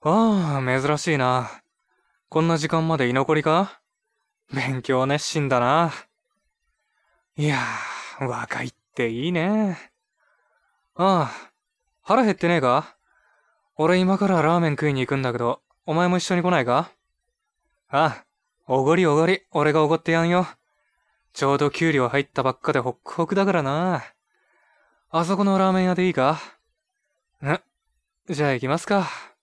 ああ、珍しいな。こんな時間まで居残りか？勉強熱心だな。いやー、若いっていいね。ああ、腹減ってねえか？俺今からラーメン食いに行くんだけど、お前も一緒に来ないか？ああ、おごりおごり、俺がおごってやんよ。ちょうど給料入ったばっかでホックホクだからな。あそこのラーメン屋でいいか？じゃあ行きますか。